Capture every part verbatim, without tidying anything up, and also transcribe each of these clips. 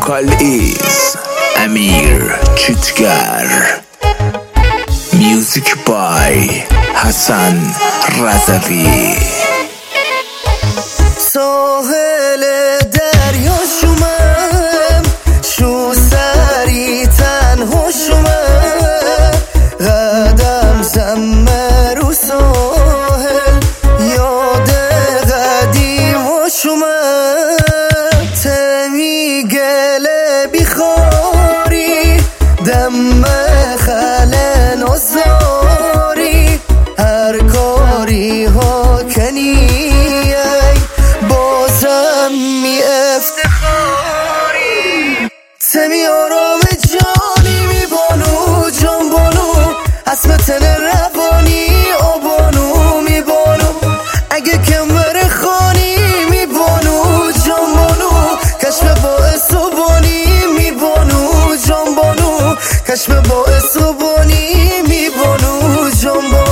vocal is Amir Chitgar. Music by Hassan Razavi. ساحل دریا شومم شو سری تنها شومم قدم زمه رو ساحل یاد قدیم و شومم تمی گله بیخاری دم خله نزاری هر کاری ها کنی می افتخاری تمی آرام جانی می بانو جان بانو اسم تن روانی آبانو می بانو اگه کمر خانی می بانو جان بانو کشم باعث و بانی می بانو جان بانو کشم باعث و بانی می بانو جان بانو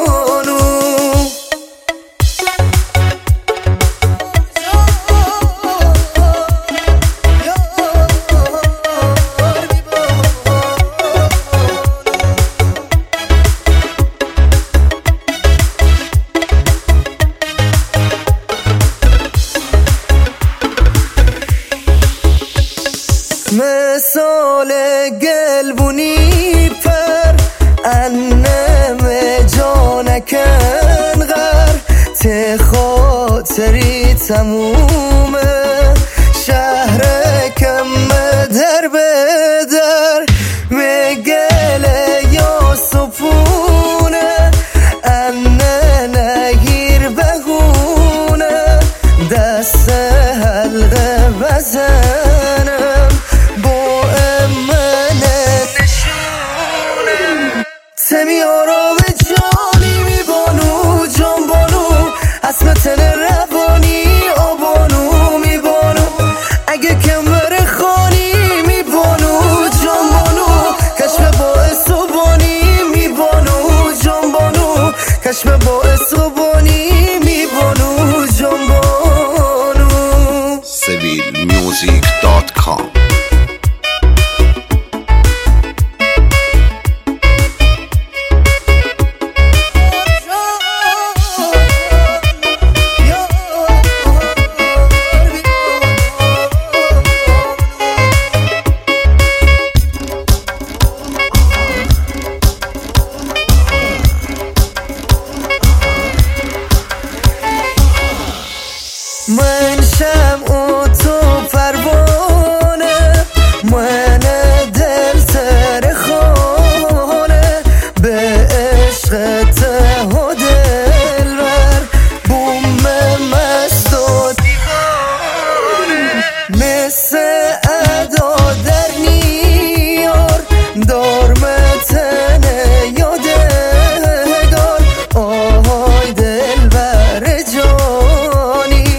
مثال گلبونی پر انم جانکن غر ته خاطری تمومه شهر کم در بدر مگله یا سپونه انه نگیر بهونه دست حلقه بزنم تمی آرام جانی می بانو جان بانو اسم تن روانی آبانو می بانو اگه کمر خانی می بانو جان بانو کشم باعث و بانی می بانو جان بانو کشم باعث و بانی می بانو جان بانو سبیل میوزیک دات کام. من شمع و تو پروانه من دل سر خانه به عشق ته و دل بر بوم مست و دیوانه مثل ادا در نیار دار متنه یادگار آهای دل بر جانی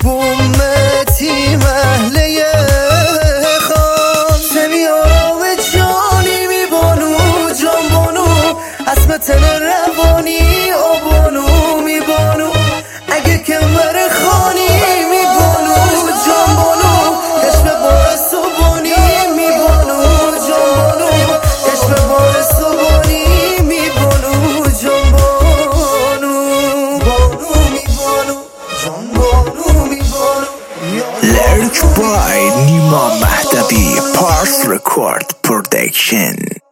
محله خان تمی آرام جانی می بانو جان بانو اسم تن روانی آبانو می بانو اگه کمر خانی می بانو جان بانو کشم باعث و بانی می بانو جان بانو کشم باعث و بانی می بانو جان بانو بانو می بانو جان بانو می بانو Lyric by Nima Mahdavi, Pars Record Production.